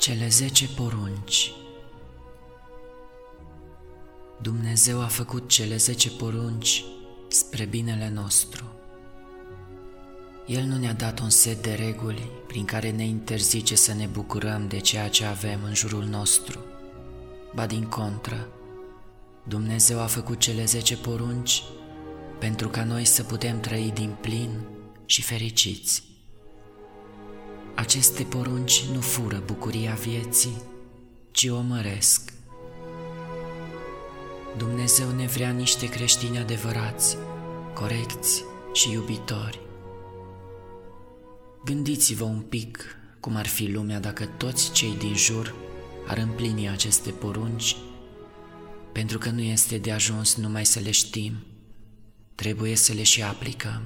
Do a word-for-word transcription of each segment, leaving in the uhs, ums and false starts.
Cele zece porunci. Dumnezeu a făcut cele zece porunci spre binele nostru. El nu ne-a dat un set de reguli prin care ne interzice să ne bucurăm de ceea ce avem în jurul nostru. Ba din contră, Dumnezeu a făcut cele zece porunci pentru ca noi să putem trăi din plin și fericiți. Aceste porunci nu fură bucuria vieții, ci o măresc. Dumnezeu ne vrea niște creștini adevărați, corecți și iubitori. Gândiți-vă un pic cum ar fi lumea dacă toți cei din jur ar împlini aceste porunci, pentru că nu este de ajuns numai să le știm, trebuie să le și aplicăm.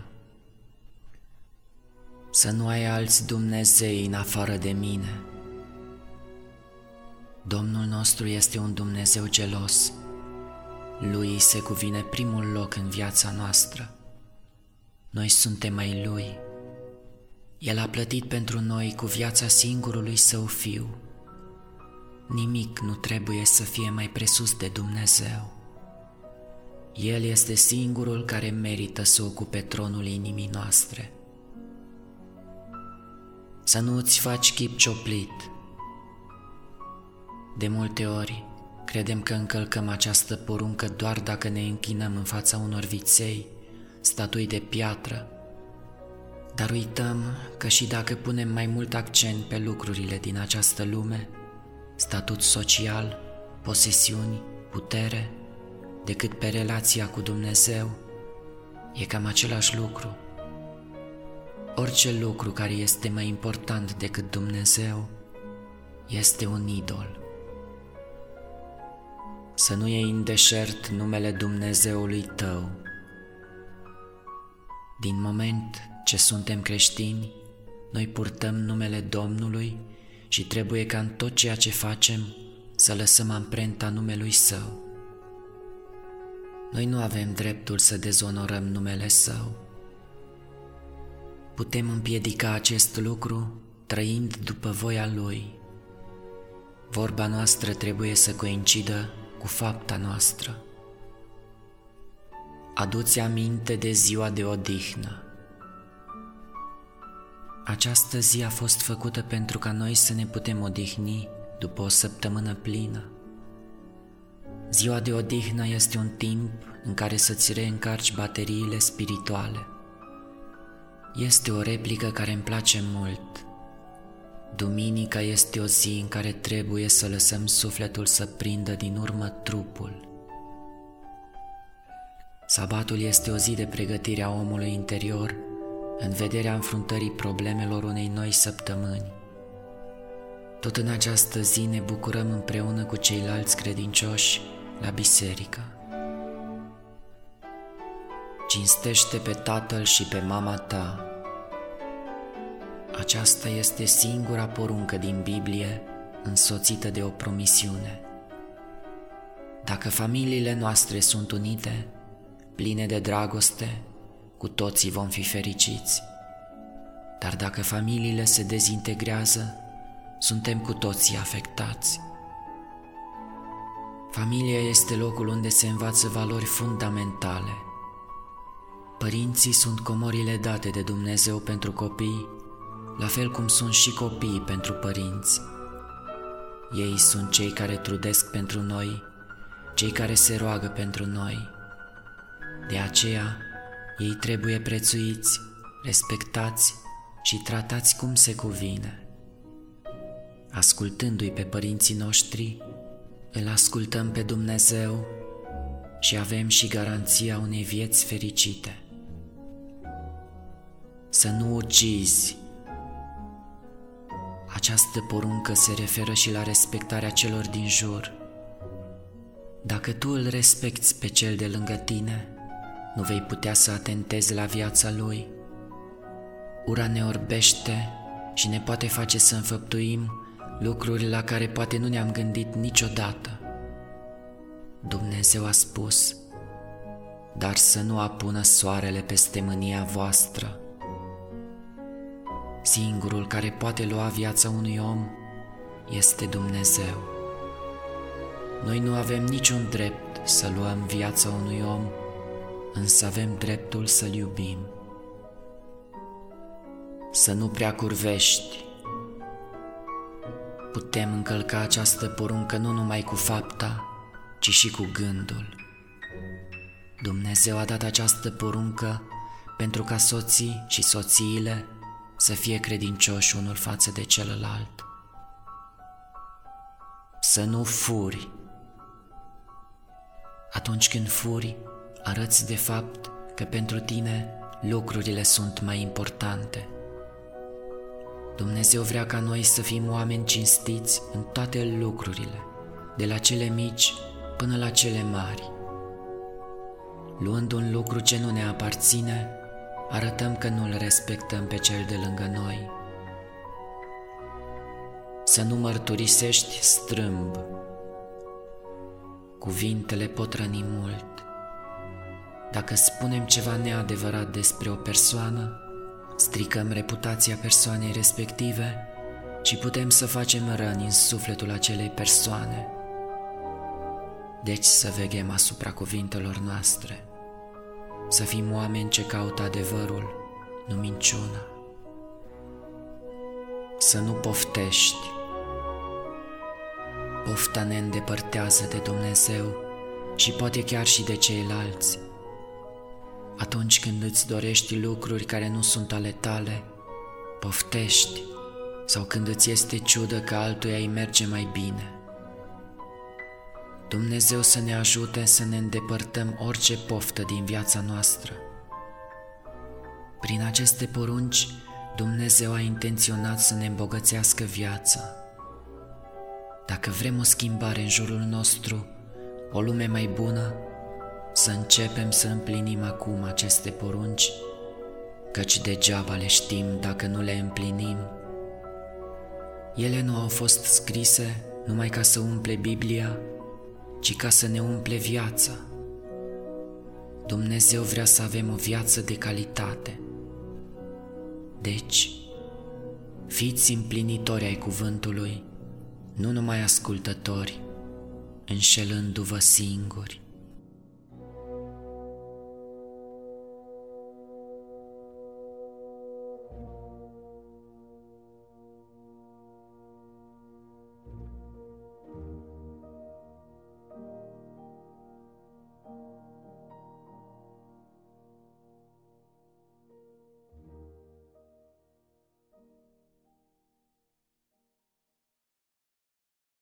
Să nu ai alți Dumnezei în afară de mine. Domnul nostru este un Dumnezeu gelos. Lui se cuvine primul loc în viața noastră. Noi suntem ai Lui. El a plătit pentru noi cu viața singurului Său Fiu. Nimic nu trebuie să fie mai presus de Dumnezeu. El este singurul care merită să ocupe tronul inimii noastre. Să nu îți faci chip cioplit. De multe ori credem că încălcăm această poruncă doar dacă ne închinăm în fața unor viței, statui de piatră, dar uităm că și dacă punem mai mult accent pe lucrurile din această lume, statut social, posesiuni, putere, decât pe relația cu Dumnezeu, e cam același lucru. Orice lucru care este mai important decât Dumnezeu este un idol. Să nu iei în deșert numele Dumnezeului tău. Din moment ce suntem creștini, noi purtăm numele Domnului și trebuie ca în tot ceea ce facem să lăsăm amprenta numelui Său. Noi nu avem dreptul să dezonorăm numele Său. Putem împiedica acest lucru trăind după voia Lui. Vorba noastră trebuie să coincidă cu fapta noastră. Adu-ți aminte de ziua de odihnă. Această zi a fost făcută pentru ca noi să ne putem odihni după o săptămână plină. Ziua de odihnă este un timp în care să-ți reîncarci bateriile spirituale. Este o replică care îmi place mult. Duminica este o zi în care trebuie să lăsăm sufletul să prindă din urmă trupul. Sabatul este o zi de pregătire a omului interior în vederea înfruntării problemelor unei noi săptămâni. Tot în această zi ne bucurăm împreună cu ceilalți credincioși la biserică. Cinstește pe tatăl și pe mama ta. Aceasta este singura poruncă din Biblie însoțită de o promisiune. Dacă familiile noastre sunt unite, pline de dragoste, cu toții vom fi fericiți. Dar dacă familiile se dezintegrează, suntem cu toții afectați. Familia este locul unde se învață valori fundamentale. Părinții sunt comorile date de Dumnezeu pentru copii, la fel cum sunt și copiii pentru părinți. Ei sunt cei care trudesc pentru noi, cei care se roagă pentru noi. De aceea, ei trebuie prețuiți, respectați și tratați cum se cuvine. Ascultându-i pe părinții noștri, îl ascultăm pe Dumnezeu și avem și garanția unei vieți fericite. Să nu ucizi. Această poruncă se referă și la respectarea celor din jur. Dacă tu îl respecti pe cel de lângă tine, nu vei putea să atentezi la viața lui. Ura ne orbește și ne poate face să înfăptuim lucruri la care poate nu ne-am gândit niciodată. Dumnezeu a spus: dar să nu apună soarele peste mânia voastră. Singurul care poate lua viața unui om este Dumnezeu. Noi nu avem niciun drept să luăm viața unui om, însă avem dreptul să-l iubim. Să nu prea curvești. Putem încălca această poruncă nu numai cu fapta, ci și cu gândul. Dumnezeu a dat această poruncă pentru ca soții și soțiile să fie credincioși unul față de celălalt. Să nu furi. Atunci când furi, arăți de fapt că pentru tine lucrurile sunt mai importante. Dumnezeu vrea ca noi să fim oameni cinstiți în toate lucrurile, de la cele mici până la cele mari. Luând un lucru ce nu ne aparține, arătăm că nu îl respectăm pe cel de lângă noi. Să nu mărturisești strâmb. Cuvintele pot răni mult. Dacă spunem ceva neadevărat despre o persoană, stricăm reputația persoanei respective și putem să facem răni în sufletul acelei persoane. Deci să veghem asupra cuvintelor noastre, să fim oameni ce caută adevărul, nu minciuna. Să nu poftești. Pofta ne îndepărtează de Dumnezeu și poate chiar și de ceilalți. Atunci când îți dorești lucruri care nu sunt ale tale, poftești, sau când îți este ciudă că altuia îi merge mai bine. Dumnezeu să ne ajute să ne îndepărtăm orice poftă din viața noastră. Prin aceste porunci, Dumnezeu a intenționat să ne îmbogățească viața. Dacă vrem o schimbare în jurul nostru, o lume mai bună, să începem să împlinim acum aceste porunci, căci degeaba le știm dacă nu le împlinim. Ele nu au fost scrise numai ca să umple Biblia, ci ca să ne umple viața. Dumnezeu vrea să avem o viață de calitate. Deci, fiți împlinitori ai cuvântului, nu numai ascultători, înșelându-vă singuri.